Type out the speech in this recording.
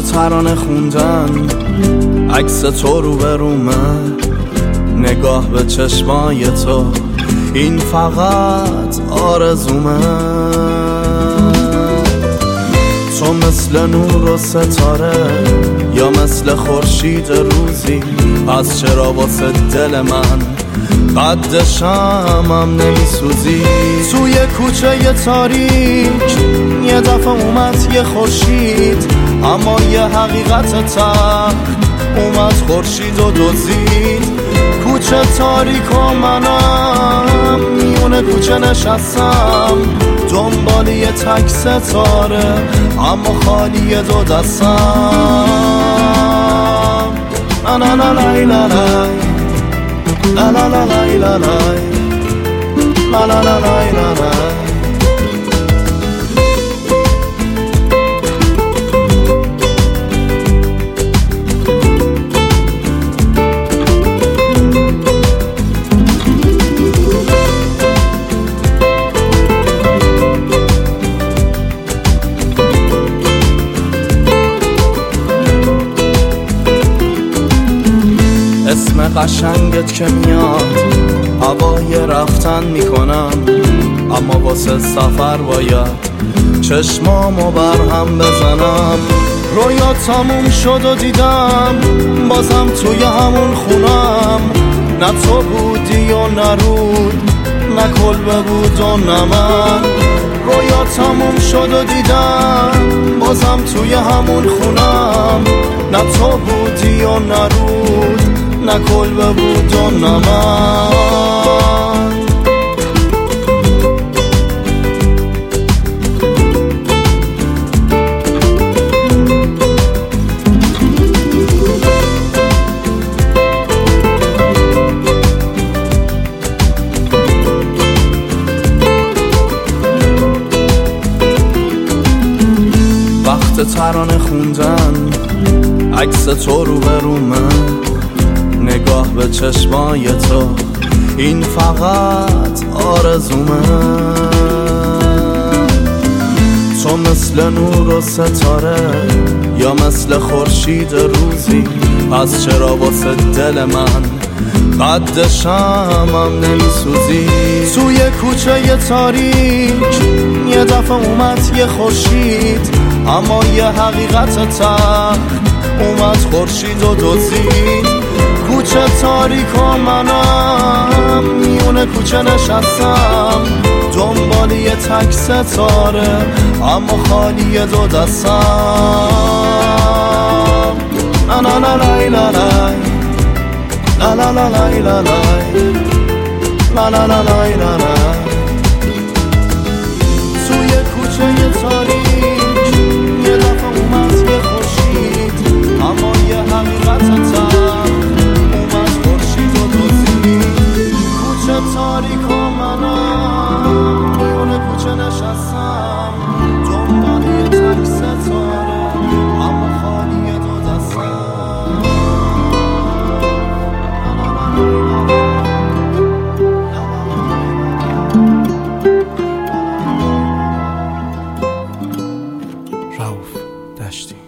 ترانه خوندن، عکس تو رو به رومه، نگاه به چشمای تو، این فقط آرزومه. تو مثل نور و ستاره یا مثل خورشید روزی، پس چرا واسه دل من قد شمعم نمیسوزی؟ توی کوچه ی تاریک یه دفعه اومد یه خورشید، اما یه حقیقت تلخ اومد خورشید و دزدید. کوچه تاریک و منم میونه کوچه نشستم، دنبال یه تک ستاره اما خالی دو دستم. لا لا لا لا لا لا لا لا لا لا لا لا لا لا لا. اسم قشنگت که میاد هوای رفتن میکنم، اما واسه سفر باید چشمامو برهم بزنم. رویا تموم شد و دیدم بازم توی همون خونم، نه تو بودی و نه رود، نه کلبه بود و نه من. رویا تموم شد و دیدم بازم توی همون خونم، نه تو بودی و نه رود، نه کلبه بود و نه من. وقت ترانه خوندن، عکس تو رو به رومه، نگاه به چشمای تو، این فقط آرزومه. تو مثل نور و ستاره یا مثل خورشید روزی، پس چرا واسه دل من قد شمعم نمیسوزی؟ توی کوچه ی تاریک یه دفعه اومد یه خورشید، اما یه حقیقت تلخ اومد خورشید و دزدید. کوچه تاریک و منم میونه کوچه نشستم، دنبال یه تک ستاره اما خالی دو دستم. لا لا لا لا لا لا لا لا لا لا لا لا لا لا. توی کوچه ی تاریک یه دفعه اومد یه خورشید، اما یه حقیقت تلخ اومد خورشید و دزدید. کوچه تاریک و منم میونه کوچه نشستم، دنبال یه تک ستاره اما خالی دو دستم. رؤوف دشتی.